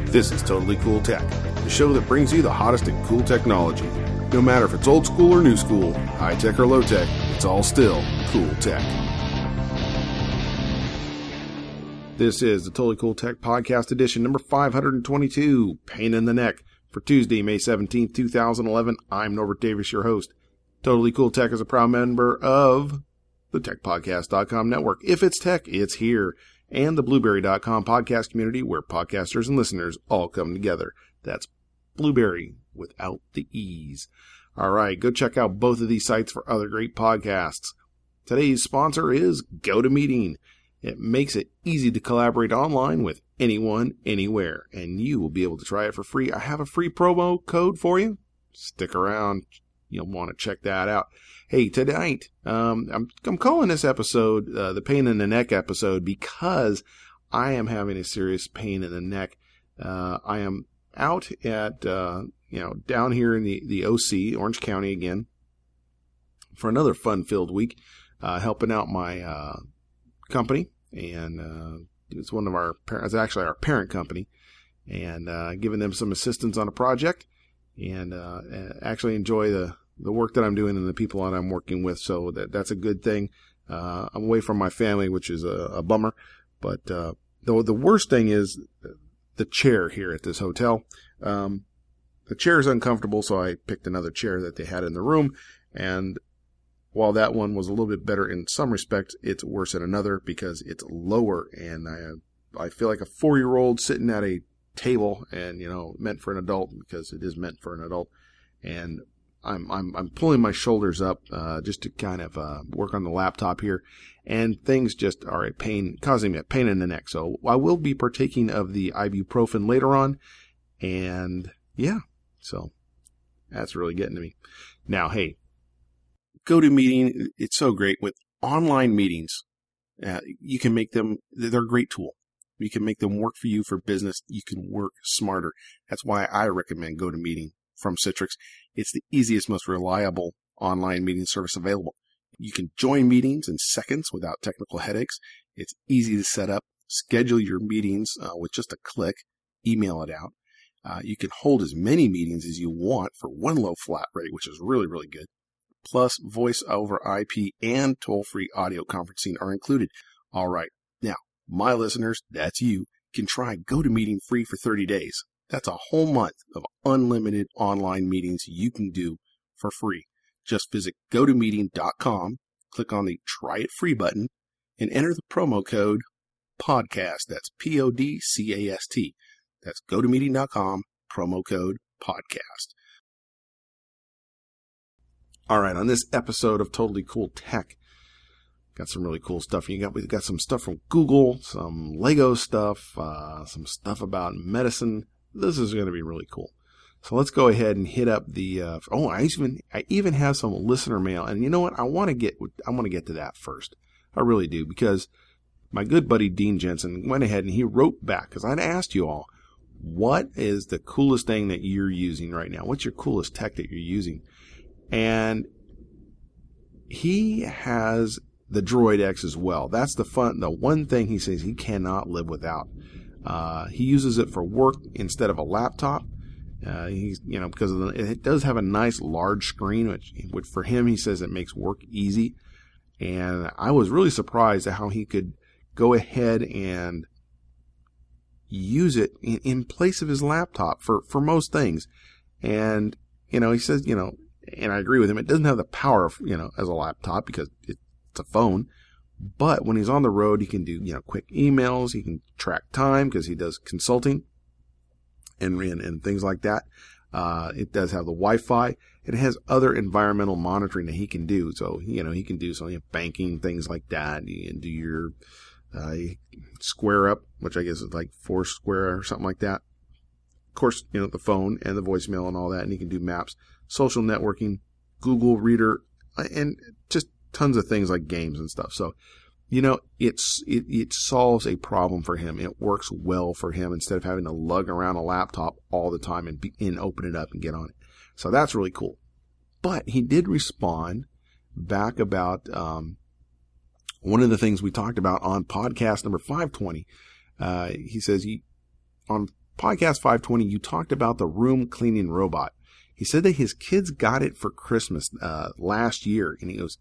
This is Totally Cool Tech, the show that brings you the hottest in cool technology. No matter if it's old school or new school, high tech or low tech, it's all still cool tech. This is the Totally Cool Tech Podcast Edition number 522, Pain in the Neck, for Tuesday, May 17th, 2011. I'm Norbert Davis, your host. Totally Cool Tech is a proud member of the TechPodcast.com network. If it's tech, it's here. And the Blueberry.com podcast community where podcasters and listeners all come together. That's Blueberry without the E's. All right, go check out both of these sites for other great podcasts. Today's sponsor is GoToMeeting. It makes it easy to collaborate online with anyone, anywhere, and you will be able to try it for free. I have a free promo code for you. Stick around. You'll want to check that out. Hey, tonight, I'm calling this episode the Pain in the Neck episode because I am having a serious pain in the neck. I am out at, down here in the OC, Orange County again, for another fun-filled week, helping out my company, and it's one of our parents, actually our parent company, and giving them some assistance on a project, and actually enjoy the work that I'm doing and the people that I'm working with. So that's a good thing. I'm away from my family, which is a bummer. But the worst thing is the chair here at this hotel. The chair is uncomfortable, so I picked another chair that they had in the room. And while that one was a little bit better in some respects, it's worse in another because it's lower. And I feel like a 4-year-old sitting at a table and, meant for an adult, because it is meant for an adult. And I'm pulling my shoulders up just to kind of work on the laptop here, and things just are a pain, causing me a pain in the neck. So I will be partaking of the ibuprofen later on, and yeah, so that's really getting to me. Now, hey, GoToMeeting, it's so great with online meetings. You can make them, they're a great tool. You can make them work for you for business. You can work smarter. That's why I recommend GoToMeeting from Citrix. It's the easiest, most reliable online meeting service available. You can join meetings in seconds without technical headaches. It's easy to set up, schedule your meetings with just a click, email it out. You can hold as many meetings as you want for one low flat rate, which is really, really good. Plus, voice over IP and toll-free audio conferencing are included. All right. Now, my listeners, that's you, can try GoToMeeting free for 30 days. That's a whole month of unlimited online meetings you can do for free. Just visit GoToMeeting.com, click on the Try It Free button, and enter the promo code PODCAST. That's PODCAST. That's GoToMeeting.com, promo code PODCAST. All right, on this episode of Totally Cool Tech, got some really cool stuff. We've got some stuff from Google, some Lego stuff, some stuff about medicine. This is going to be really cool. So let's go ahead and hit up the, I even have some listener mail. And you know what? I want to get to that first. I really do, because my good buddy Dean Jensen went ahead and he wrote back, because I'd asked you all, what is the coolest thing that you're using right now? What's your coolest tech that you're using? And he has the Droid X as well. That's the one thing he says he cannot live without. He uses it for work instead of a laptop. Because it does have a nice large screen, which for him, he says it makes work easy. And I was really surprised at how he could go ahead and use it in place of his laptop for most things. And, he says, and I agree with him, it doesn't have the power of, as a laptop, because it's a phone. But when he's on the road, he can do, quick emails. He can track time because he does consulting and things like that. It does have the Wi-Fi. It has other environmental monitoring that he can do. So, he can do some banking, things like that. You can do your Square Up, which I guess is like Foursquare or something like that. Of course, the phone and the voicemail and all that. And he can do maps, social networking, Google Reader, and just tons of things like games and stuff. So, it solves a problem for him. It works well for him instead of having to lug around a laptop all the time and open it up and get on it. So that's really cool. But he did respond back about one of the things we talked about on podcast number 520. He says on Podcast 520, you talked about the room cleaning robot. He said that his kids got it for Christmas last year, and it was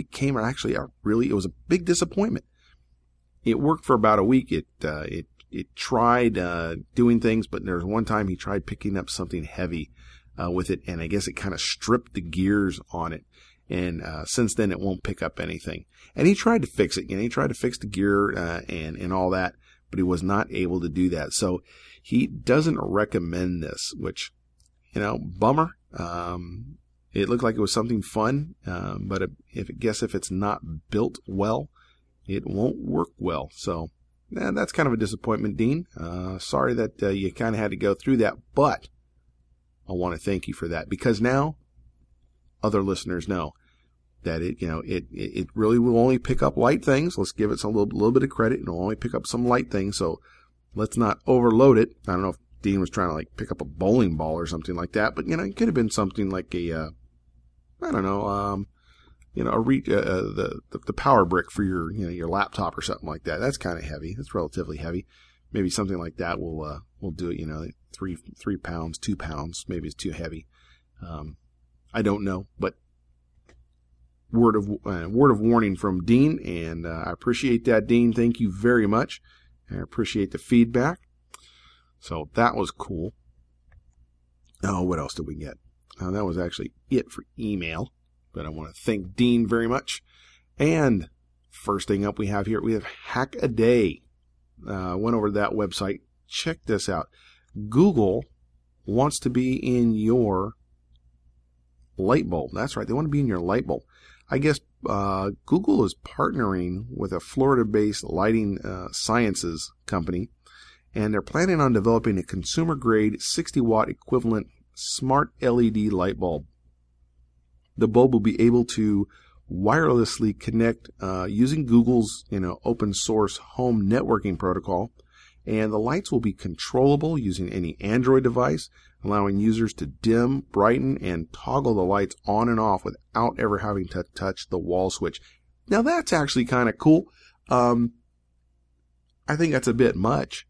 a big disappointment. It worked for about a week. It tried doing things, but there was one time he tried picking up something heavy with it, and I guess it kind of stripped the gears on it. And since then, it won't pick up anything. And he tried to fix it. He tried to fix the gear and all that, but he was not able to do that. So he doesn't recommend this, which, bummer. It looked like it was something fun, but if it's not built well, it won't work well. So that's kind of a disappointment, Dean. Sorry that you kind of had to go through that, but I want to thank you for that, because now other listeners know that it really will only pick up light things. Let's give it some little bit of credit. It'll only pick up some light things, so let's not overload it. I don't know if Dean was trying to pick up a bowling ball or something like that, but it could have been something like the power brick for your laptop or something like that. That's kind of heavy. That's relatively heavy. Maybe something like that will do it. 3 pounds, 2 pounds. Maybe it's too heavy. I don't know, but word of warning from Dean, and I appreciate that, Dean. Thank you very much. I appreciate the feedback. So that was cool. Oh, what else did we get? That was actually it for email, but I want to thank Dean very much. And first thing up we have Hackaday. Went over to that website. Check this out. Google wants to be in your light bulb. That's right. They want to be in your light bulb. I guess Google is partnering with a Florida-based lighting sciences company, and they're planning on developing a consumer-grade 60-watt equivalent smart LED light bulb. The bulb will be able to wirelessly connect using Google's open source home networking protocol, and the lights will be controllable using any Android device, allowing users to dim, brighten, and toggle the lights on and off without ever having to touch the wall switch. Now that's actually kind of cool. I think that's a bit much.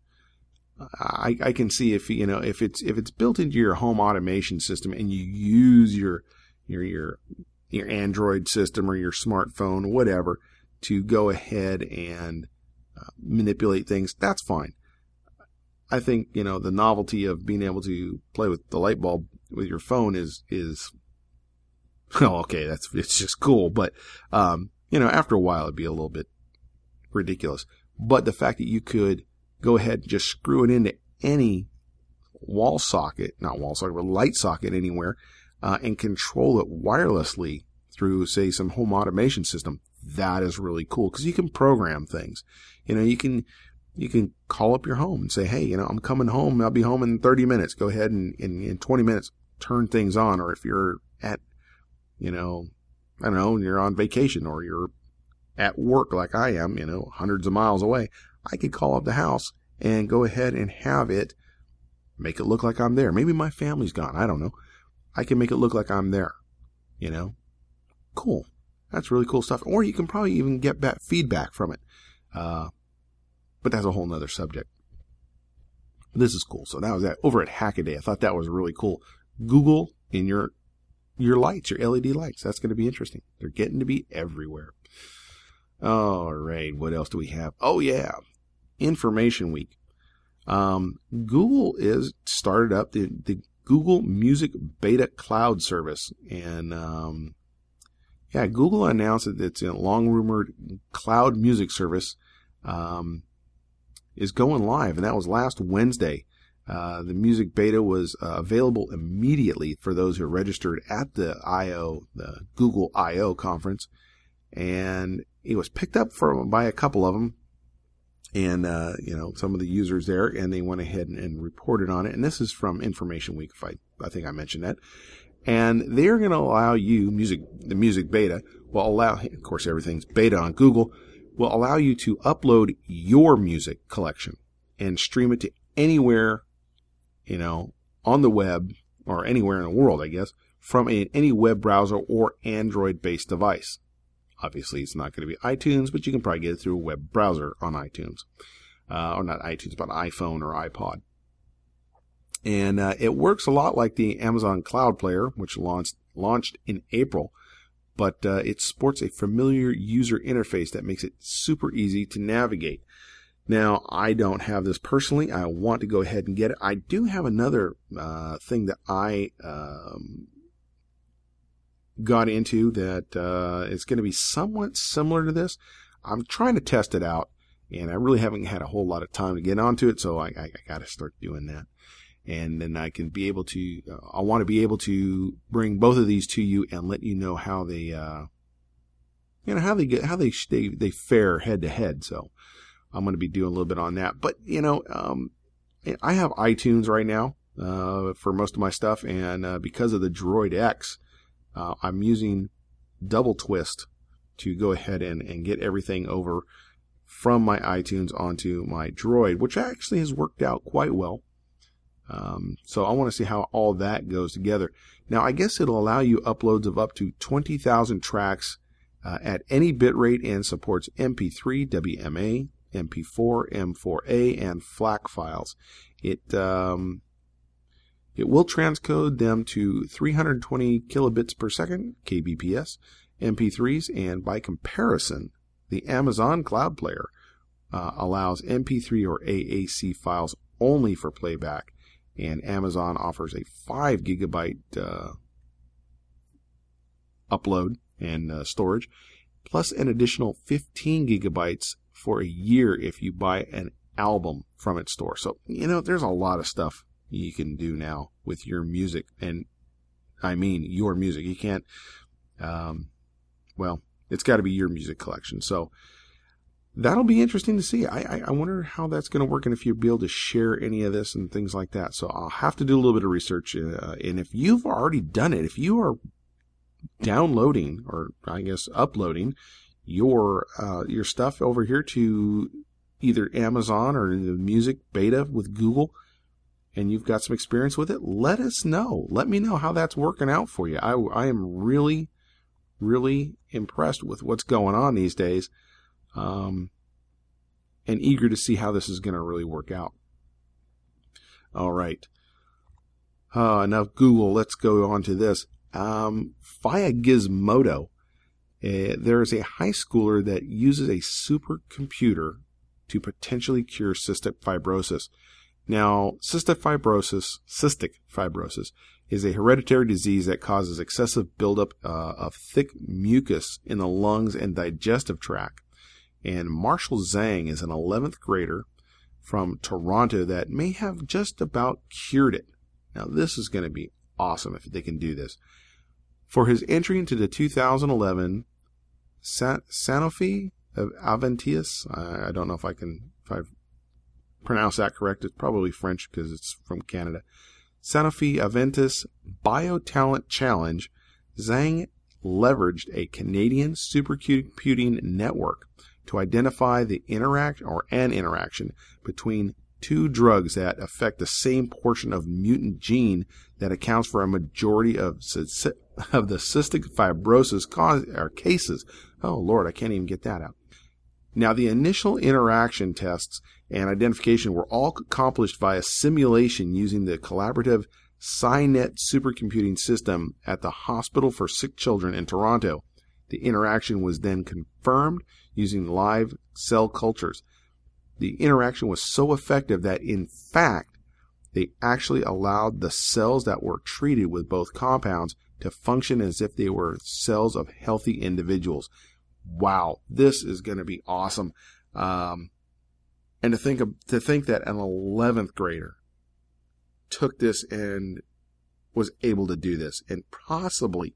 I can see if it's built into your home automation system and you use your Android system or your smartphone, whatever, to go ahead and manipulate things, that's fine. I think, the novelty of being able to play with the light bulb with your phone is okay, it's just cool. But, after a while it'd be a little bit ridiculous. But the fact that you could go ahead and just screw it into any light socket anywhere, and control it wirelessly through, say, some home automation system, that is really cool, because you can program things. You can call up your home and say, hey, I'm coming home. I'll be home in 30 minutes. Go ahead and in 20 minutes, turn things on. Or if you're at, I don't know, you're on vacation or you're at work like I am, hundreds of miles away, I could call up the house and go ahead and have it make it look like I'm there. Maybe my family's gone. I don't know. I can make it look like I'm there. Cool. That's really cool stuff. Or you can probably even get back feedback from it. But that's a whole nother subject. This is cool. So that was that over at Hackaday. I thought that was really cool. Google in your lights, your LED lights. That's going to be interesting. They're getting to be everywhere. All right. What else do we have? Oh, yeah. Information Week. Google is started up the Google Music Beta Cloud service. And, Google announced that its long-rumored cloud music service is going live, and that was last Wednesday. The music beta was available immediately for those who registered at the Google I/O conference, and it was picked up by a couple of them, and some of the users there, and they went ahead and reported on it. And this is from Information Week, I think I mentioned that. And they're going to allow you, the music beta will allow, of course, everything's beta on Google, will allow you to upload your music collection and stream it to anywhere, on the web or anywhere in the world, I guess, from any web browser or Android-based device. Obviously, it's not going to be iTunes, but you can probably get it through a web browser on iTunes. Or not iTunes, but iPhone or iPod. And it works a lot like the Amazon Cloud Player, which launched in April, but it sports a familiar user interface that makes it super easy to navigate. Now, I don't have this personally. I want to go ahead and get it. I do have another thing that I got into that is going to be somewhat similar to this. I'm trying to test it out, and I really haven't had a whole lot of time to get onto it, so I got to start doing that. And then I can be able to, I want to be able to bring both of these to you and let you know how they, how they fare head to head. So I'm going to be doing a little bit on that. But, I have iTunes right now, for most of my stuff. And, because of the Droid X, I'm using Double Twist to go ahead and get everything over from my iTunes onto my Droid, which actually has worked out quite well. So I want to see how all that goes together. Now, I guess it'll allow you uploads of up to 20,000 tracks at any bitrate and supports MP3, WMA, MP4, M4A, and FLAC files. It will transcode them to 320 kilobits per second, kbps, MP3s, and by comparison, the Amazon Cloud Player allows MP3 or AAC files only for playback, and Amazon offers a 5 gigabyte upload and storage, plus an additional 15 gigabytes for a year if you buy an album from its store. So, there's a lot of stuff you can do now with your music, and I mean your music. You can't, it's got to be your music collection. So that'll be interesting to see. I wonder how that's going to work and if you'll be able to share any of this and things like that. So I'll have to do a little bit of research. And if you've already done it, if you are downloading or I guess uploading your stuff over here to either Amazon or the music beta with Google, and you've got some experience with it, let us know. Let me know how that's working out for you. I am really, really impressed with what's going on these days. And eager to see how this is going to really work out. All right. Enough Google. Let's go on to this. Via Gizmodo, there is a high schooler that uses a supercomputer to potentially cure cystic fibrosis. Now, cystic fibrosis is a hereditary disease that causes excessive buildup of thick mucus in the lungs and digestive tract. And Marshall Zhang is an 11th grader from Toronto that may have just about cured it. Now, this is going to be awesome if they can do this. For his entry into the 2011 Sanofi of Aventis, I don't know if I've pronounced that correct. It's probably French because it's from Canada. Sanofi Aventis BioTalent Challenge, Zhang leveraged a Canadian supercomputing network to identify an interaction between two drugs that affect the same portion of mutant gene that accounts for a majority of the cystic fibrosis cases. Oh, Lord, I can't even get that out. Now, the initial interaction tests and identification were all accomplished via simulation using the collaborative SciNet supercomputing system at the Hospital for Sick Children in Toronto. The interaction was then confirmed using live cell cultures. The interaction was so effective that, in fact, they actually allowed the cells that were treated with both compounds to function as if they were cells of healthy individuals. Wow, this is going to be awesome. And to think that an 11th grader took this and was able to do this and possibly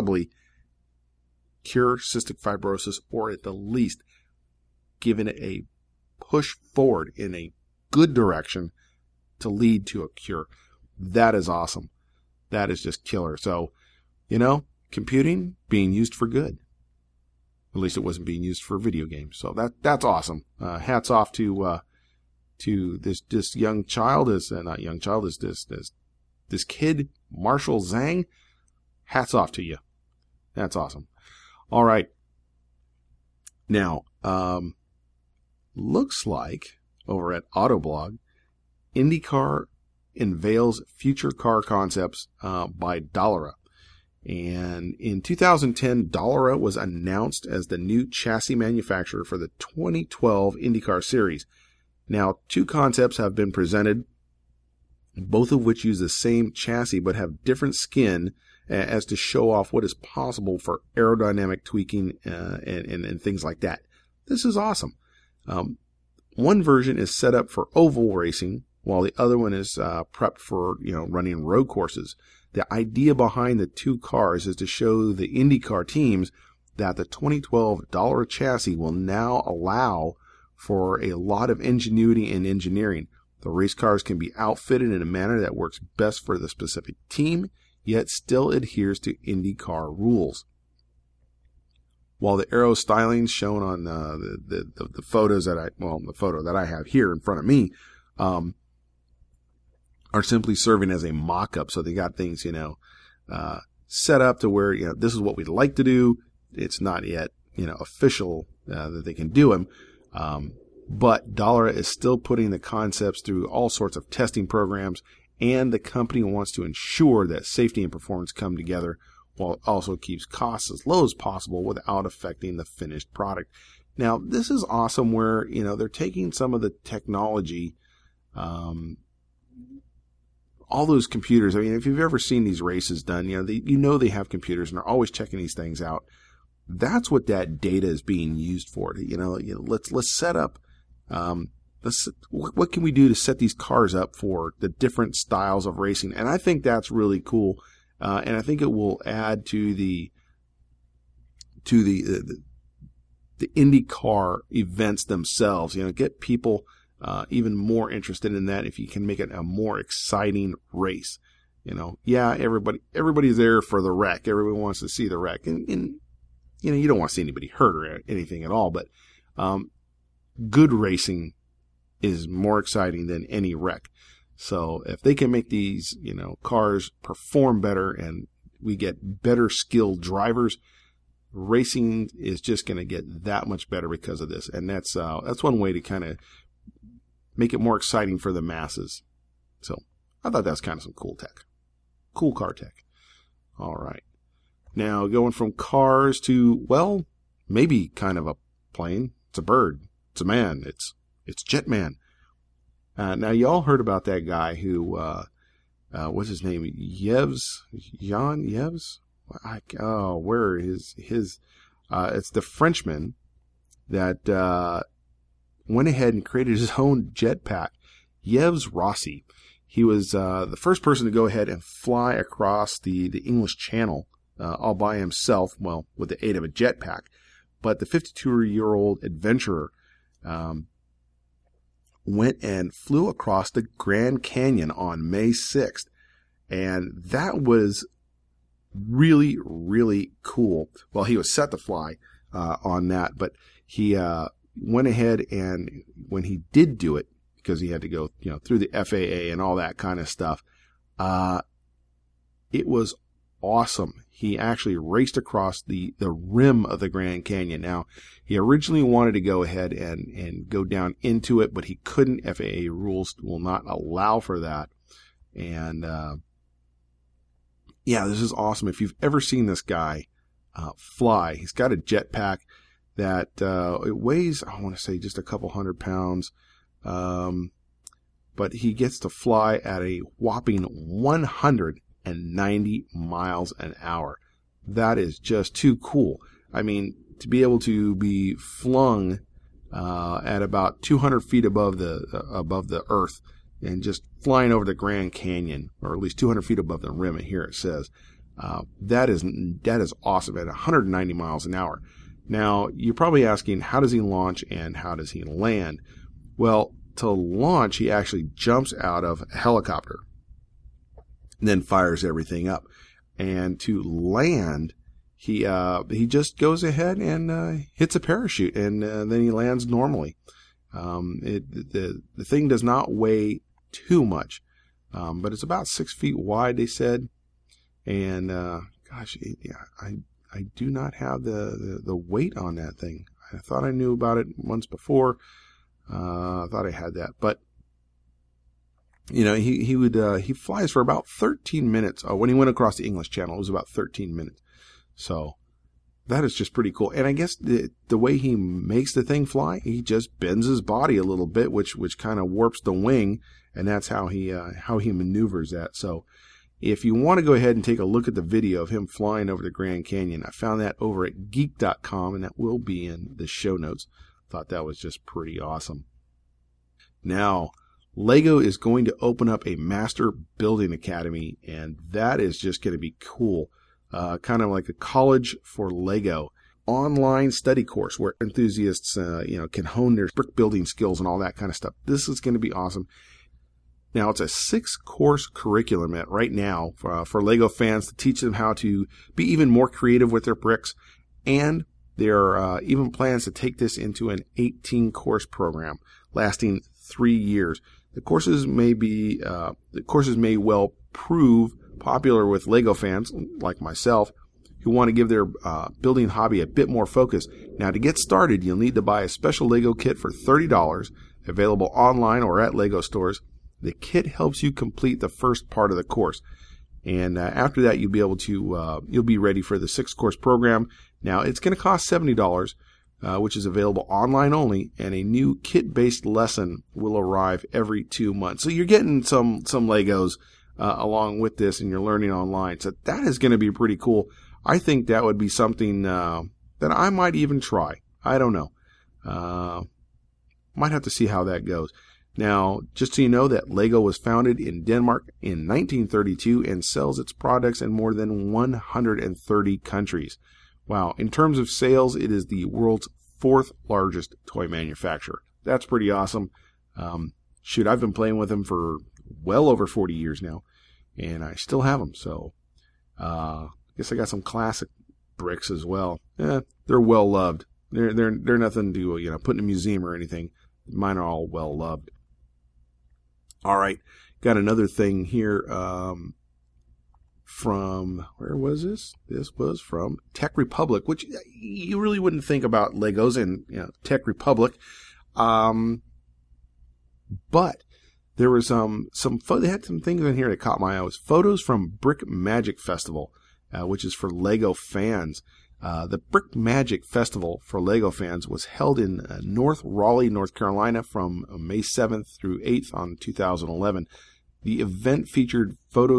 cure cystic fibrosis, or at the least given it a push forward in a good direction to lead to a cure. That is awesome. That is just killer. So, computing being used for good. At least it wasn't being used for video games. So that's awesome. Hats off to this young child, this kid, Marshall Zhang. Hats off to you. That's awesome. All right. Now, looks like over at Autoblog, IndyCar unveils future car concepts by Dallara. And in 2010, Dallara was announced as the new chassis manufacturer for the 2012 IndyCar Series. Now, 2 concepts have been presented, both of which use the same chassis but have different skin as to show off what is possible for aerodynamic tweaking and things like that. This is awesome. One version is set up for oval racing, while the other one is prepped for running road courses. The idea behind the 2 cars is to show the IndyCar teams that the 2012 Dallara chassis will now allow for a lot of ingenuity and engineering. The race cars can be outfitted in a manner that works best for the specific team, yet still adheres to IndyCar rules. While the aero styling shown on the photos the photo that I have here in front of me, are simply serving as a mock-up. So they got things, set up to where, this is what we'd like to do. It's not yet, official that they can do them. But Dallara is still putting the concepts through all sorts of testing programs, and the company wants to ensure that safety and performance come together while it also keeps costs as low as possible without affecting the finished product. Now, this is awesome where, they're taking some of the technology, all those computers. I mean, if you've ever seen these races done, they have computers and they're always checking these things out. That's what that data is being used for. Let's set up. What can we do to set these cars up for the different styles of racing? And I think that's really cool. And I think it will add to the IndyCar events themselves. Get people even more interested in that if you can make it a more exciting race. Everybody's there for the wreck. Everybody wants to see the wreck, and you don't want to see anybody hurt or anything at all. But good racing is more exciting than any wreck. So if they can make these, cars perform better and we get better skilled drivers, racing is just going to get that much better because of this. And that's one way to kind of make it more exciting for the masses. So I thought that's kind of some cool tech. Cool car tech. All right. Now going from cars to, maybe kind of a plane. It's a bird. It's a man. It's Jetman. Now y'all heard about that guy who, what's his name? Jan Yves? Where is his, it's the Frenchman that, went ahead and created his own jetpack. Yves Rossi. He was, the first person to go ahead and fly across the English Channel, all by himself, with the aid of a jetpack. But the 52-year-old adventurer, went and flew across the Grand Canyon on May 6th. And that was really, really cool. Well, he was set to fly on that, but he went ahead and when he did do it, because he had to go through the FAA and all that kind of stuff, it was awesome. He actually raced across the rim of the Grand Canyon. Now, he originally wanted to go ahead and go down into it, but he couldn't. FAA rules will not allow for that. And, this is awesome. If you've ever seen this guy fly, he's got a jetpack that it weighs, I want to say, just a couple 100 pounds. But he gets to fly at a whopping 190 miles an hour. That is just too cool. I mean, to be able to be flung at about 200 feet above the earth and just flying over the Grand Canyon, or at least 200 feet above the rim, and here it says, that is awesome at 190 miles an hour. Now, you're probably asking, how does he launch and how does he land? Well, to launch, he actually jumps out of a helicopter and then fires everything up. And to land, he just goes ahead and hits a parachute, and then he lands normally. The thing does not weigh too much, but it's about 6 feet wide, they said. And I do not have the weight on that thing. I thought I knew about it once before. I thought I had that, but he flies for about 13 minutes. When he went across the English Channel, it was about 13 minutes. So that is just pretty cool. And I guess the way he makes the thing fly, he just bends his body a little bit, which kind of warps the wing, and that's how he maneuvers that. So if you want to go ahead and take a look at the video of him flying over the Grand Canyon, I found that over at geek.com, and that will be in the show notes. Thought that was just pretty awesome. Now, Lego is going to open up a Master Building Academy, and that is just going to be cool. Kind of like a college for Lego online study course where enthusiasts, can hone their brick building skills and all that kind of stuff. This is going to be awesome. Now, it's a 6-course curriculum right now for Lego fans to teach them how to be even more creative with their bricks. And there are even plans to take this into an 18-course program lasting 3 years. The courses may well prove popular with Lego fans like myself who want to give their building hobby a bit more focus. Now, to get started, you'll need to buy a special Lego kit for $30, available online or at Lego stores. The kit helps you complete the first part of the course. And after that, you'll be ready for the 6-course program. Now, it's going to cost $70, which is available online only, and a new kit-based lesson will arrive every 2 months. So you're getting some Legos along with this, and you're learning online. So that is going to be pretty cool. I think that would be something that I might even try. I don't know. Might have to see how that goes. Now, just so you know that Lego was founded in Denmark in 1932 and sells its products in more than 130 countries. Wow. In terms of sales, it is the world's 4th largest toy manufacturer. That's pretty awesome. I've been playing with them for well over 40 years now, and I still have them. So, I guess I got some classic bricks as well. They're well loved. They're nothing to put in a museum or anything. Mine are all well loved. All right, got another thing here from, where was this? This was from Tech Republic, which you really wouldn't think about Legos in Tech Republic. But there was they had some things in here that caught my eye. It was photos from Brick Magic Festival, which is for Lego fans. The Brick Magic Festival for Lego fans was held in North Raleigh, North Carolina from May 7th through 8th on 2011. The event featured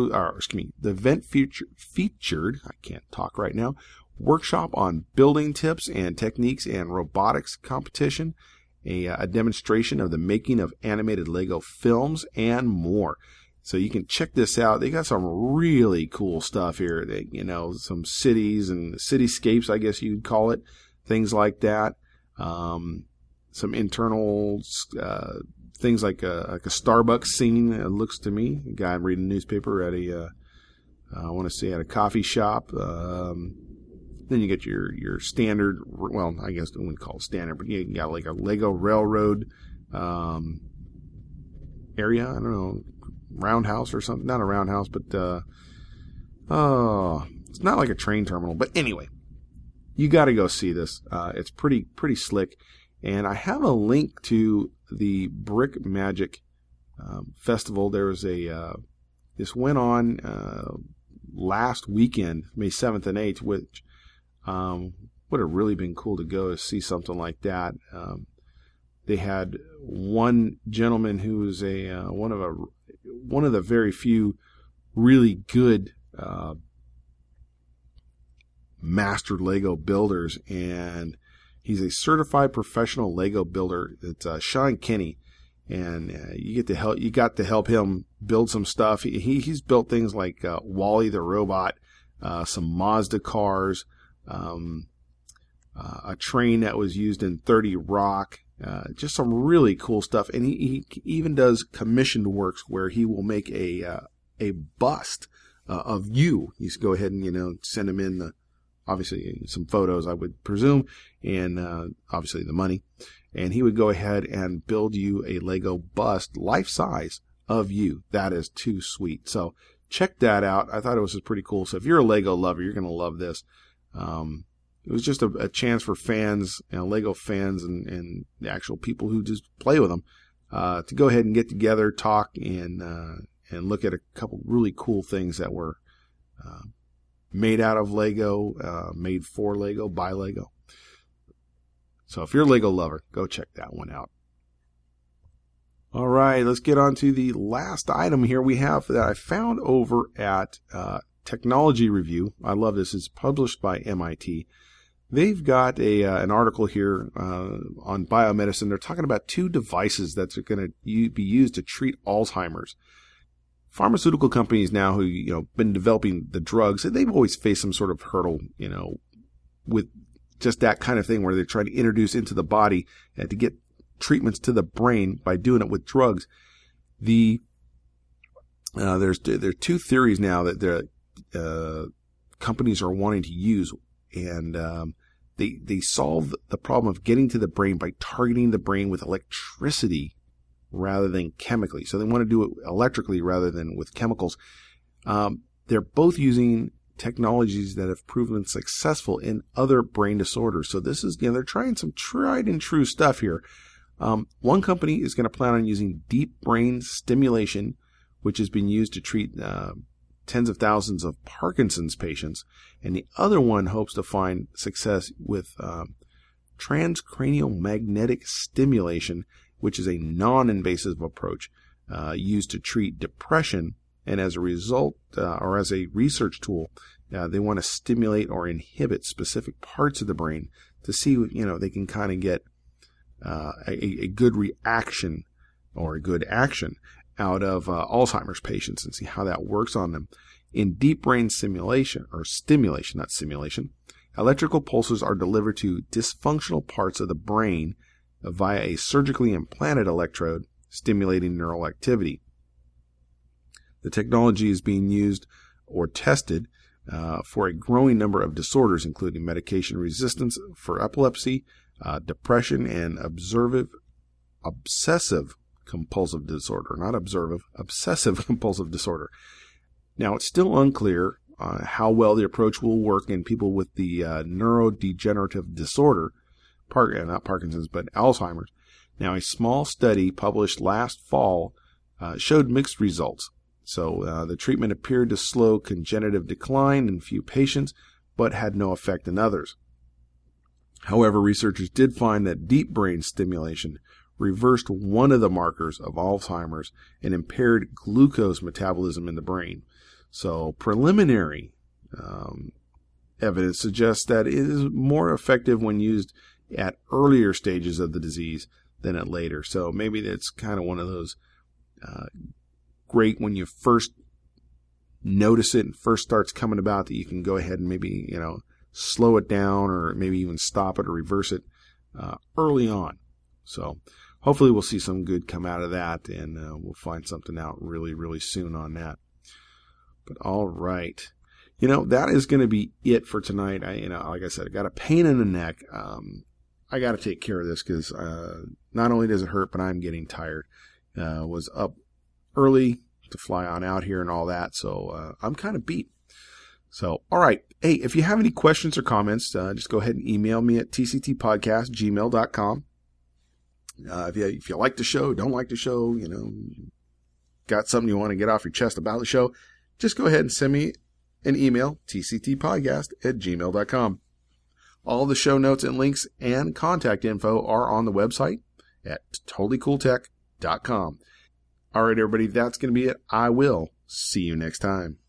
I can't talk right now, workshop on building tips and techniques and robotics competition, a demonstration of the making of animated Lego films, and more. So you can check this out. They got some really cool stuff here. Some cities and cityscapes, I guess you'd call it, things like that. Some internal things like a Starbucks scene. It looks to me. A guy reading a newspaper at at a coffee shop. Then you get your standard. Well, I guess I wouldn't call it standard, but you got like a Lego railroad area. I don't know. Roundhouse or something. Not a roundhouse, but it's not like a train terminal. But anyway, you got to go see this. It's pretty slick. And I have a link to the Brick Magic Festival. There was this went on last weekend, May 7th and 8th, which would have really been cool to go to see something like that. They had one gentleman who was one of the very few really good master Lego builders, and he's a certified professional Lego builder. It's Sean Kinney, and you got to help him build some stuff. He's built things like Wally the robot, some Mazda cars, a train that was used in 30 Rock. Just some really cool stuff, and he even does commissioned works where he will make a bust of you. You go ahead and send him in obviously some photos, I would presume, and obviously the money, and he would go ahead and build you a Lego bust, life size, of you. That is too sweet. So check that out. I thought it was pretty cool. So if you're a Lego lover, you're going to love this. It was just a chance for fans, Lego fans and the actual people who just play with them, to go ahead and get together, talk, and look at a couple really cool things that were made out of Lego, made for Lego, by Lego. So if you're a Lego lover, go check that one out. All right, let's get on to the last item here we have that I found over at Technology Review. I love this. It's published by MIT. They've got an article here on biomedicine. They're talking about 2 devices that are going to be used to treat Alzheimer's. Pharmaceutical companies now who been developing the drugs, they've always faced some sort of hurdle, with just that kind of thing where they're trying to introduce into the body and to get treatments to the brain by doing it with drugs. There are 2 theories now that the companies are wanting to use, and they solve the problem of getting to the brain by targeting the brain with electricity rather than chemically. So they want to do it electrically rather than with chemicals. They're both using technologies that have proven successful in other brain disorders. So this is, they're trying some tried and true stuff here. One company is going to plan on using deep brain stimulation, which has been used to treat tens of thousands of Parkinson's patients. And the other one hopes to find success with transcranial magnetic stimulation, which is a non-invasive approach used to treat depression. And as a result, or as a research tool, they want to stimulate or inhibit specific parts of the brain to see, they can kind of get a good reaction or a good action out of Alzheimer's patients and see how that works on them. In deep brain stimulation, not simulation, electrical pulses are delivered to dysfunctional parts of the brain via a surgically implanted electrode, stimulating neural activity. The technology is being used or tested for a growing number of disorders, including medication resistance for epilepsy, depression, and obsessive compulsive disorder. Not obsessive compulsive disorder. Now, it's still unclear how well the approach will work in people with the neurodegenerative disorder, not Parkinson's, but Alzheimer's. Now, a small study published last fall showed mixed results. So the treatment appeared to slow congenitive decline in few patients, but had no effect in others. However, researchers did find that deep brain stimulation reversed one of the markers of Alzheimer's and impaired glucose metabolism in the brain. So preliminary evidence suggests that it is more effective when used at earlier stages of the disease than at later. So maybe that's kind of one of those great when you first notice it and first starts coming about, that you can go ahead and maybe, slow it down or maybe even stop it or reverse it early on. So hopefully we'll see some good come out of that, and we'll find something out really, really soon on that. But all right. That is going to be it for tonight. Like I said, I got a pain in the neck. I got to take care of this because not only does it hurt, but I'm getting tired. Was up early to fly on out here and all that, so I'm kind of beat. So, all right. Hey, if you have any questions or comments, just go ahead and email me at tctpodcast@gmail.com. If you like the show, don't like the show, got something you want to get off your chest about the show, just go ahead and send me an email, tctpodcast@gmail.com. All the show notes and links and contact info are on the website at totallycooltech.com. All right, everybody, that's going to be it. I will see you next time.